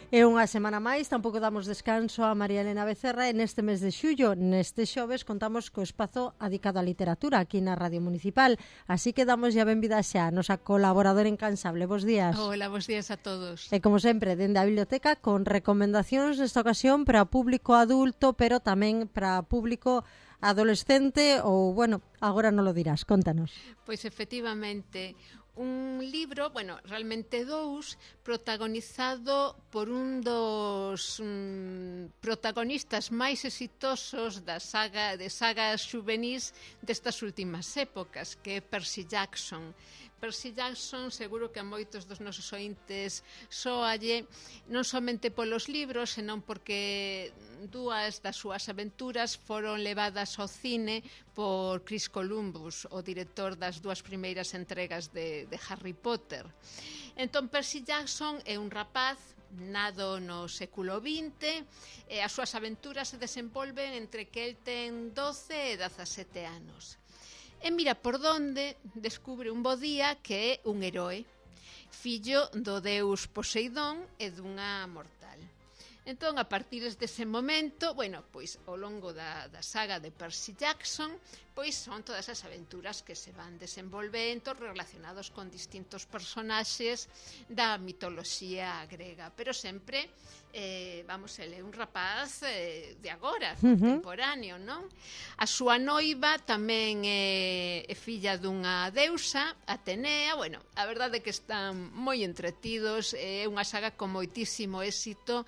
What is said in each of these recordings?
E unha semana máis, tampouco damos descanso a María Elena Becerra e neste mes de xullo, neste xoves, contamos co espazo dedicado á literatura aquí na Radio Municipal. Así que damos a benvida xa a nosa colaboradora incansable. Bos días. Hola, bos días a todos. E como sempre, dende a biblioteca con recomendacións nesta ocasión para público adulto, pero tamén para público adolescente ou, bueno, agora non lo dirás, contanos. Pois efectivamente, un libro, bueno, realmente dous, protagonizado por un dos protagonistas máis exitosos de sagas xuvenís destas últimas épocas, que é Percy Jackson. Percy Jackson, seguro que a moitos dos nosos ointes soalle, non somente polos libros, senón porque dúas das súas aventuras foron levadas ao cine por Chris Columbus, o director das dúas primeiras entregas de Harry Potter. Entón, Percy Jackson é un rapaz nado no século XX e as súas aventuras se desenvolven entre que el ten 12 e 17 anos. E mira por donde descubre un bo día que é un heroe, fillo do deus Poseidón e dunha mortal. Entón, a partir dese momento, bueno, pois ao longo da saga de Percy Jackson, pois son todas as aventuras que se van desenvolvendo relacionados con distintos personaxes da mitoloxía grega, pero sempre vamos, ele é un rapaz de agora, contemporáneo, non? A súa noiva tamén é filla dunha deusa, Atenea. Bueno, a verdade é que están moi entretidos, é unha saga con moitísimo éxito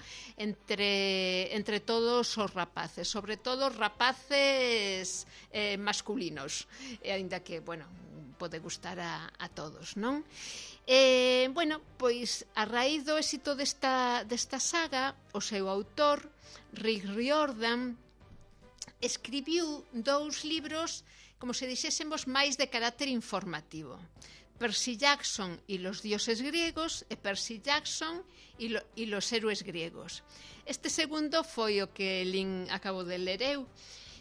entre todos os rapaces, sobre todo rapaces masculinos, e aínda que, bueno, pode gustar a todos, non? Bueno, pois a raíz do éxito desta saga, o seu autor, Rick Riordan, escribiu dous libros, como se dixésemos, máis de carácter informativo. Percy Jackson y los dioses griegos e Percy Jackson y los héroes griegos. Este segundo foi o que Lin acabo de ler eu.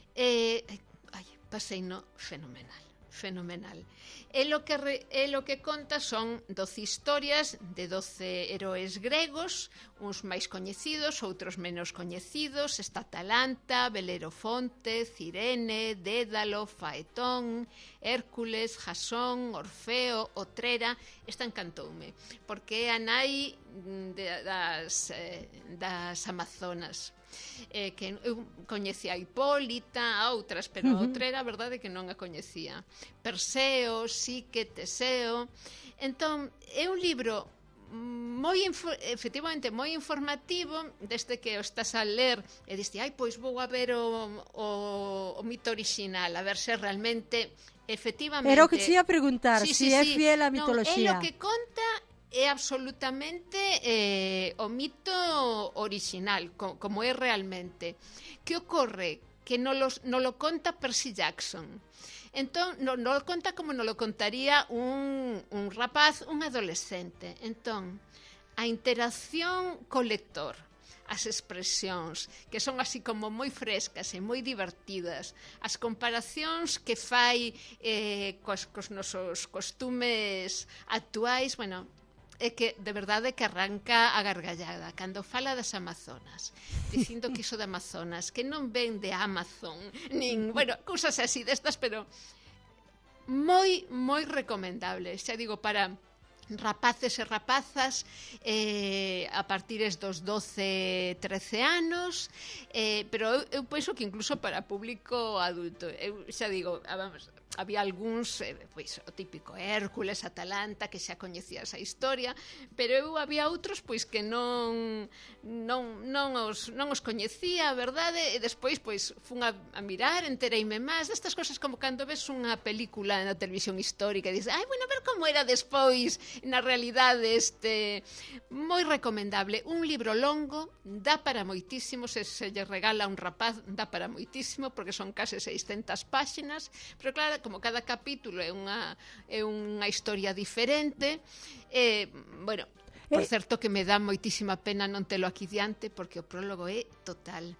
Paseino fenomenal. E lo que conta son 12 historias de 12 heróis gregos, uns máis coñecidos, outros menos coñecidos. Está Atalanta, Belerofonte, Cirene, Dédalo, Faetón, Hércules, Jasón, Orfeo, Otrera. Esta encantoume, porque é a nai das Amazonas. Que eu coñecía a Hipólita, a outras, pero a outra era a verdade que non a coñecía. Perseo, Psique, Teseo. Entón, é un libro efectivamente moi informativo, desde que o estás a ler e diste, pois vou a ver o mito orixinal, a ver se realmente efectivamente... Era o que te ia preguntar, se é fiel á mitoloxía. É o que conta é absolutamente o mito original, como é realmente. Que ocorre? Que non lo conta Percy Jackson. Entón, non lo conta como non lo contaría un rapaz, un adolescente. Entón, a interacción co lector, as expresións, que son así como moi frescas e moi divertidas, as comparacións que fai cos nosos costumes actuais, bueno, é que, de verdade, que arranca a gargallada cando fala das Amazonas, dicindo que iso de Amazonas, que non ven de Amazon, nin, bueno, cousas así destas, pero moi recomendable, xa digo, para rapaces e rapazas a partir dos 12, 13 anos, pero eu penso que incluso para público adulto. Eu xa digo, vamos, había algúns, pois, o típico Hércules, Atalanta, que xa coñecía esa historia, pero eu había outros pois que non os coñecía, a verdade, e despois pois fun a mirar, entereime máis destas cosas, como cando ves unha película na televisión histórica e dices, bueno, a ver como era despois na realidade. Moi recomendable, un libro longo, dá para moitísimo, se lle regala a un rapaz, dá para moitísimo, porque son case 600 páxinas, pero claro, como cada capítulo é unha historia diferente. Bueno, por certo que me dá moitísima pena non telo aquí diante, porque o prólogo é total.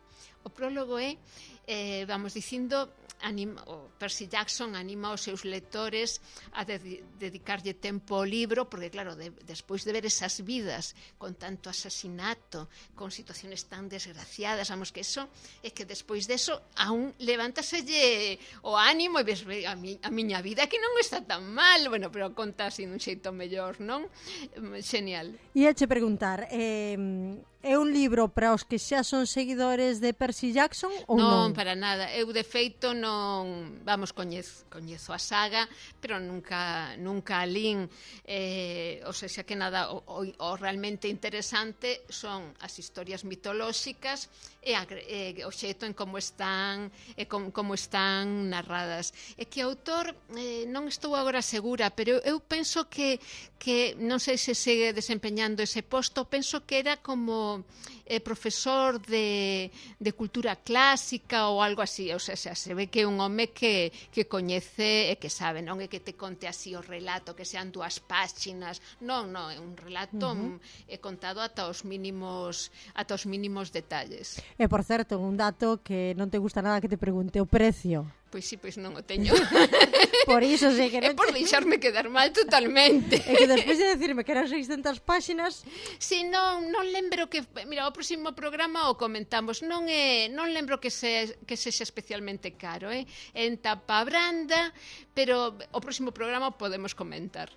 O prólogo é, vamos dicindo, o Percy Jackson anima os seus lectores a dedicarlle tempo ao libro, porque claro, despois de ver esas vidas con tanto asesinato, con situaciones tan desgraciadas, vamos, que eso é que despois deso aún levántaselle o ánimo e ves, a miña vida que non está tan mal, bueno, pero conta así dun xeito mellor, non? Genial. E a che preguntar, é un libro para os que xa son seguidores de Percy Jackson ou non? Non, para nada. Eu, de feito, non... Vamos, coñezo a saga, pero nunca a lín. O sea, que nada, o realmente interesante son as historias mitolóxicas e o xeito en como están narradas. É que o autor, non estou agora segura, pero eu penso que non sei se segue desempeñando ese posto, penso que era como profesor de cultura clásica ou algo así, o sea, se ve que é un home que coñece e que sabe, non é que te conte así o relato, que sean 2 páxinas, non, é un relato contado ata os mínimos detalles. E, por certo, un dato que non te gusta nada que te pregunte, o precio. Pois sí, pois non o teño. Por iso sei que non... É por deixarme quedar mal totalmente. É que despois de decirme que eran 600 páxinas... Si, non lembro que... Mira, o próximo programa o comentamos. Non lembro que sexa especialmente caro, en tapa branda, pero o próximo programa o podemos comentar.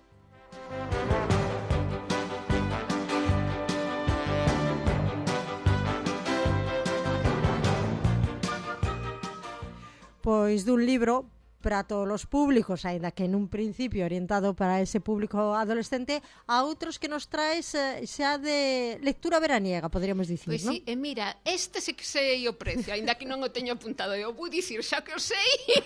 Pois dun libro para todos os públicos, aínda que nun principio orientado para ese público adolescente, a outros que nos traes xa de lectura veraniega, poderíamos dicir, pois non? Pois sí, mira, este sí que sei o precio, aínda que non o teño apuntado, eu vou dicir, xa que o sei,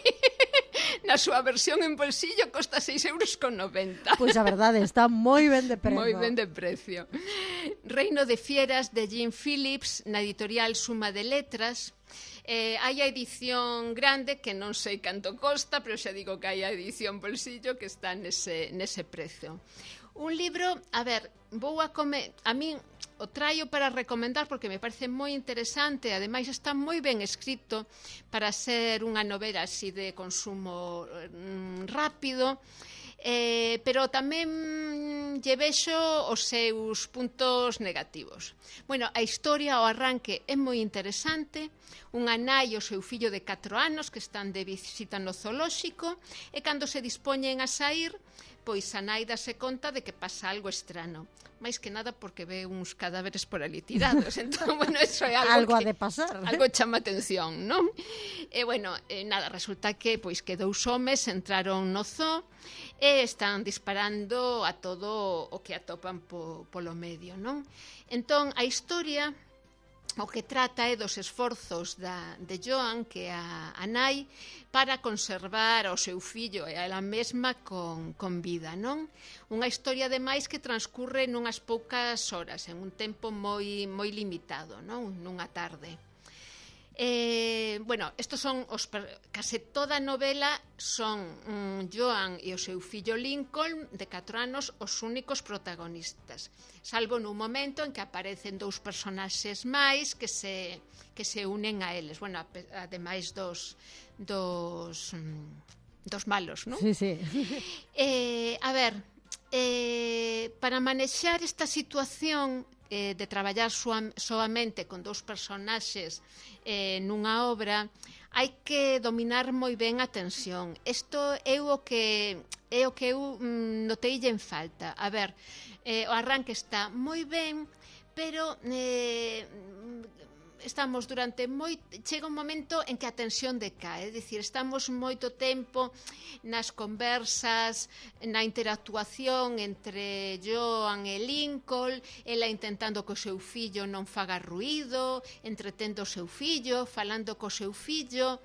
na súa versión en bolsillo costa 6,90 €. Pois a verdade, está moi ben de precio. Moi ben de precio. Reino de Fieras, de Jim Phillips, na editorial Suma de Letras. Hai a edición grande que non sei canto costa, pero xa digo que hai a edición bolsillo que está nese precio. Un libro, a ver, a min o traio para recomendar porque me parece moi interesante, ademais está moi ben escrito para ser unha novela así de consumo rápido, pero tamén lle vexo os seus puntos negativos. Bueno, a historia, o arranque é moi interesante. Unha nai e o seu fillo de 4 anos que están de visita no zoolóxico e cando se dispoñen a sair, pois a nai dase conta de que pasa algo estrano. máis que nada porque ve uns cadáveres por ali tirados. Entón, bueno, eso é algo que, ha de pasar. Algo chama atención, non? E, bueno, nada, resulta que pois que dous homes entraron no zoo e están disparando a todo o que atopan polo medio, non? Entón, a historia o que trata é dos esforzos de Joan, que é a nai, para conservar o seu fillo e a ela mesma con vida, non? Unha historia, ademais, que transcurre nunhas poucas horas, en un tempo moi limitado, non? Nunha tarde. Bueno, estos son case toda a novela son Joan e o seu fillo Lincoln de 4 anos os únicos protagonistas, salvo nun momento en que aparecen dous personaxes máis que se unen a eles, bueno, ademais dos malos, non? Sí, sí. A ver, para manexar esta situación de traballar soamente con dous personaxes nunha obra, hai que dominar moi ben a tensión. Isto é o que eu notei en falta. A ver, o arranque está moi ben, pero estamos chega un momento en que a tensión decae, é dicir, estamos moito tempo nas conversas, na interactuación entre Joan e Lincoln, ela intentando que o seu fillo non faga ruído, entretendo o seu fillo, falando co seu fillo,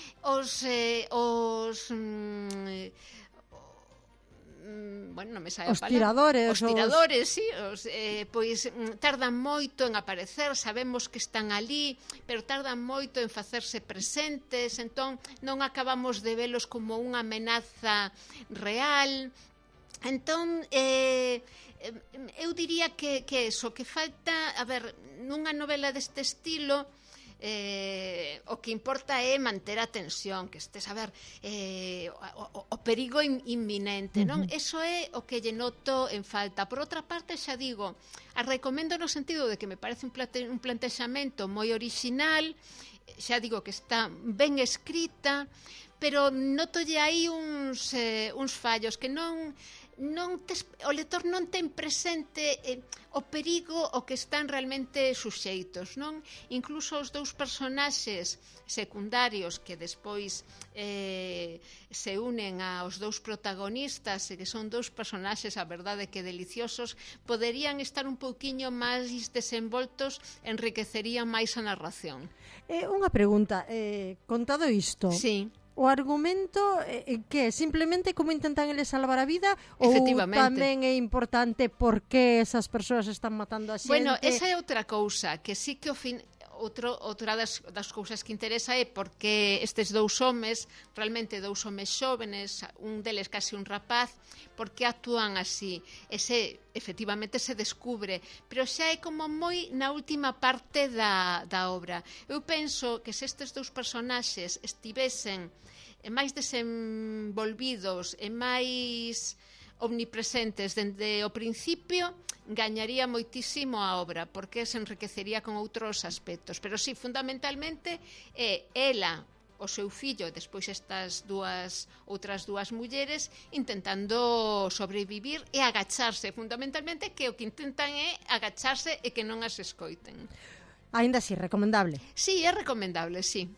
bueno, non me sae a palabra. Os tiradores, sí, pois tardan moito en aparecer, sabemos que están ali, pero tardan moito en facerse presentes, entón non acabamos de velos como unha amenaza real. Entón, eu diría que eso, que falta, a ver, nunha novela deste estilo, o que importa é manter a tensión, que estés a ver o perigo inminente, non? Eso é o que lle noto en falta. Por outra parte, xa digo, a recomendo no sentido de que me parece un plantexamento moi orixinal, xa digo que está ben escrita, pero notolle aí uns fallos que o lector non ten presente o perigo o que están realmente suxeitos, non? Incluso os dous personaxes secundarios que despois se unen aos dous protagonistas e que son dous personaxes, a verdade que deliciosos, poderían estar un pouquiño máis desenvoltos, enriquecerían máis a narración. Unha pregunta, contado isto, sí. O argumento que simplemente como intentan eles salvar a vida ou tamén é importante por que esas persoas están matando a xente? Bueno, esa é outra cousa, que sí que outra das cousas que interesa é porque estes dous homes, realmente dous homes xóvenes, un deles casi un rapaz, porque actúan así, efectivamente se descubre, pero xa é como moi na última parte da obra. Eu penso que se estes dous personaxes estivesen máis desenvolvidos e máis omnipresentes dende o principio, gañaría moitísimo a obra, porque se enriquecería con outros aspectos. Pero sí, fundamentalmente é ela, o seu fillo e despois estas outras dúas mulleres intentando sobrevivir e agacharse, fundamentalmente que o que intentan é agacharse e que non as escoiten. Ainda así, recomendable? Sí, é recomendable, sí.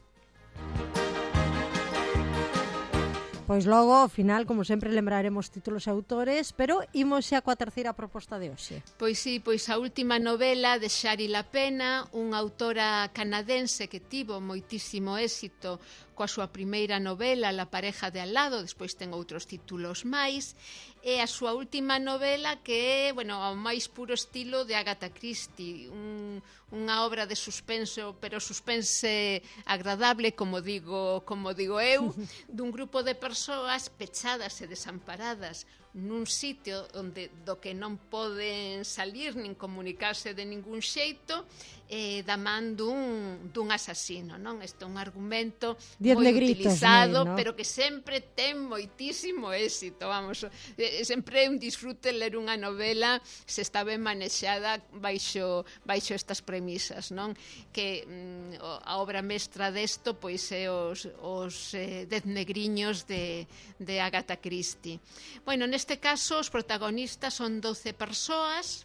Pois logo, ao final, como sempre, lembraremos títulos e autores, pero imos xa coa terceira proposta de hoxe. Pois sí, pois a última novela de Shari Lapena, unha autora canadense que tivo moitísimo éxito coa súa primeira novela, La pareja de al lado, despois ten outros títulos máis, e a súa última novela que é, bueno, ao máis puro estilo de Agatha Christie, unha obra de suspenso, pero suspense agradable, como digo eu, dun grupo de persoas pechadas e desamparadas nun sitio do que non poden salir nin comunicarse de ningún xeito, da man dun asasino, non? Este é un argumento moi utilizado, ¿no? Pero que sempre ten moitísimo éxito, vamos, sempre é un disfrute ler unha novela se está ben manexada baixo estas premisas, non? Que a obra mestra desto pois é os 10 negriños de Agatha Christie. Bueno, neste caso os protagonistas son 12 persoas.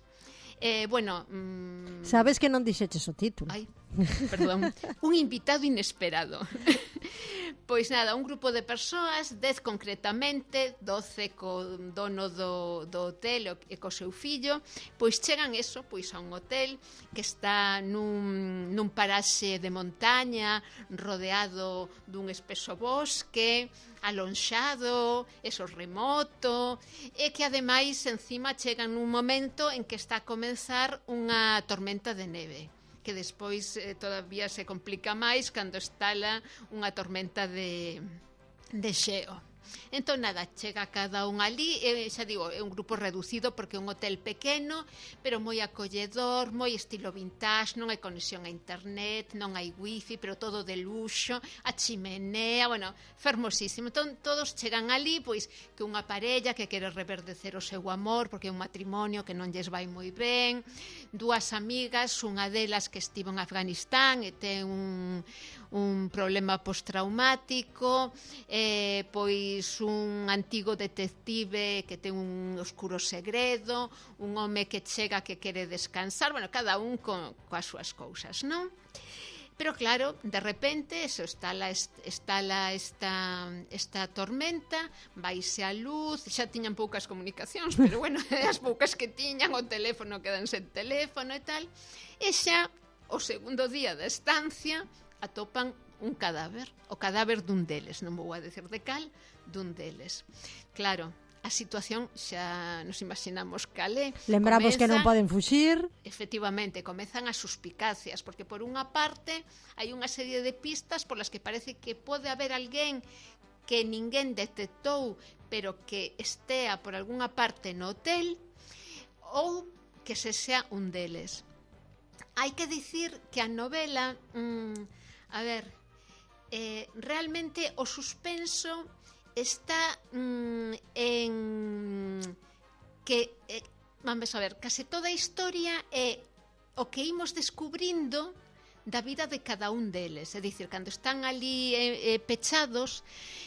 Sabes que non dixeches o título. Ai, perdón. Un invitado inesperado. Pois nada, un grupo de persoas, 10 concretamente, 12 co dono do hotel e co seu fillo, pois chegan pois a un hotel que está nun paraxe de montaña, rodeado dun espeso bosque, alonxado, remoto, e que ademais encima chegan nun momento en que está a comenzar unha tormenta de neve, que despois todavía se complica máis cando estala unha tormenta de xeo. Entón, nada, chega cada un ali, xa digo, é un grupo reducido porque é un hotel pequeno, pero moi acolledor, moi estilo vintage, non hai conexión a internet, non hai wifi, pero todo de luxo, a chimenea, bueno, fermosísimo. Entón, todos chegan ali, pois, que unha parella que quere reverdecer o seu amor, porque é un matrimonio que non lles vai moi ben, dúas amigas, unha delas que estivo en Afganistán e ten un problema postraumático, pois un antigo detective que ten un oscuro segredo, un home que chega que quere descansar, bueno, cada un coas súas cousas, non? Pero claro, de repente, está esta tormenta, vaise a luz, xa tiñan poucas comunicacións, pero bueno, as poucas que tiñan, o teléfono quedan sen teléfono e tal, e xa o segundo día da estancia atopan un cadáver, o cadáver dun deles, non vou a decir de cal, dun deles. Claro, a situación xa nos imaginamos cal é. Lembramos que non poden fuxir. Efectivamente, comezan as suspicacias, porque por unha parte hai unha serie de pistas polas que parece que pode haber alguén que ninguén detectou, pero que estea por algunha parte no hotel, ou que se sea un deles. hai que dicir que a novela, realmente o suspenso está en que, vamos a ver, case toda a historia é o que imos descubrindo da vida de cada un deles, é dicir, cando están ali pechados,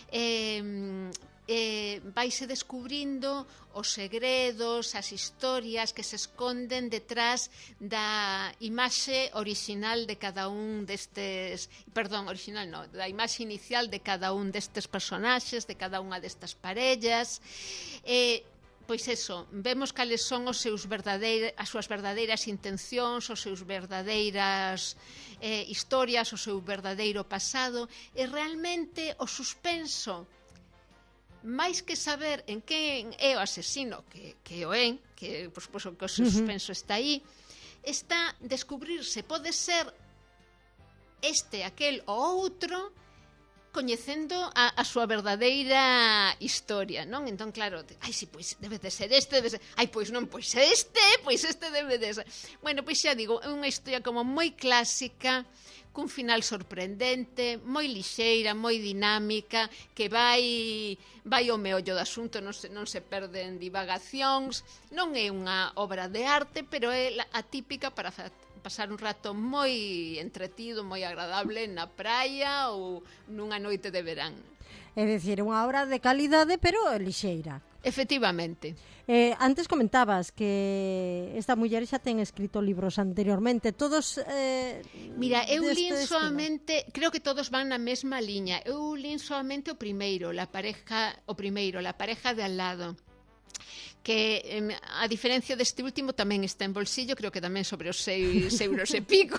vaise descubrindo os segredos, as historias que se esconden detrás da imaxe original de cada un destes, original non, da imaxe inicial de cada un destes personaxes, de cada unha destas parellas. Pois eso, vemos cales son as súas verdadeiras intencións, as súas verdadeiras historias, o seu verdadeiro pasado, e realmente o suspenso, máis que saber en quen é o asesino, que o é, que por suposto que o suspenso está aí, está descubrirse, pode ser este, aquel ou outro, coñecendo a súa verdadeira historia, non? Entón, claro, pois debe de ser este, pois non, pois este debe de ser. Bueno, pois xa digo, é unha historia como moi clásica, cun final sorprendente, moi lixeira, moi dinámica, que vai ao meollo do asunto, non se perden divagacións, non é unha obra de arte, pero é a típica para pasar un rato moi entretido, moi agradable na praia ou nunha noite de verán. É dicir, unha obra de calidade, pero lixeira. Efectivamente. Antes comentabas que esta muller xa ten escrito libros anteriormente, todos... Mira, eu lín soamente, creo que todos van na mesma liña. Eu lín soamente o primeiro, la pareja de al lado, que a diferencia deste último tamén está en bolsillo, creo que tamén sobre os 6 euros e pico.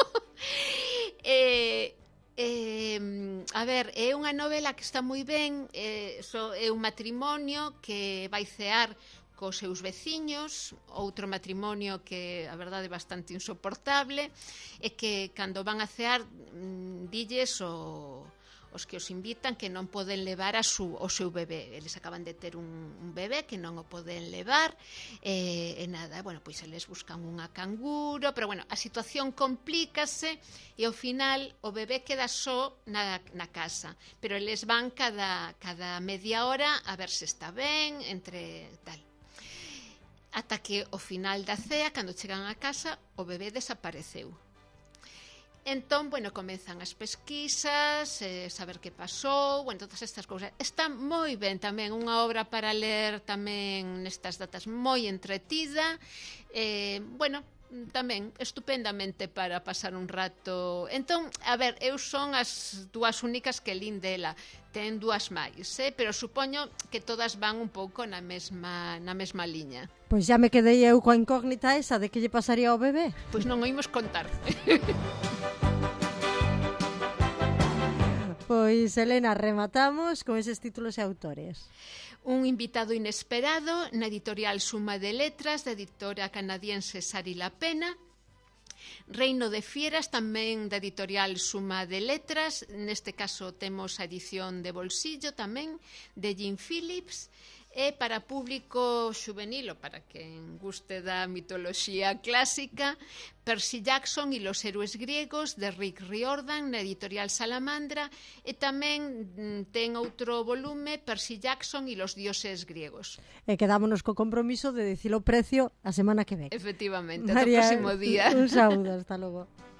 A ver, é unha novela que está moi ben, é un matrimonio que vai cear cos seus veciños, outro matrimonio que a verdade é bastante insoportable, e que cando van a cear dilles os que os invitan que non poden levar o seu bebé. Eles acaban de ter un bebé que non o poden levar, e nada, bueno, pois eles buscan unha canguro, pero bueno, a situación complícase e ao final o bebé queda só na casa, pero eles van cada media hora a ver se está ben, entre tal. Ata que ao final da cea, cando chegan a casa, o bebé desapareceu. Entón, bueno, comezan as pesquisas, saber que pasou, bueno, todas estas cousas. Está moi ben tamén, unha obra para ler tamén nestas datas, moi entretida, bueno, tamén estupendamente para pasar un rato. Entón, a ver, eu son as dúas únicas que lín dela, ten dúas máis, pero supoño que todas van un pouco na mesma liña. Pois xa me quedei eu coa incógnita esa de que lle pasaría ao bebé. Pois non o imos contar. Pois, Elena, rematamos con eses títulos e autores. Un invitado inesperado na editorial Suma de Letras, da editora canadiense Sari La Pena. Reino de Fieras, tamén da editorial Suma de Letras. Neste caso temos a edición de bolsillo tamén, de Jim Phillips. E para público xuvenil, ou para quen guste da mitoloxía clásica, Percy Jackson e los héroes griegos, de Rick Riordan, na editorial Salamandra, e tamén ten outro volume, Percy Jackson e los dioses griegos. E quedámonos co compromiso de dicir o precio a semana que ven. Efectivamente, ata o próximo día. Un saúdo, hasta logo.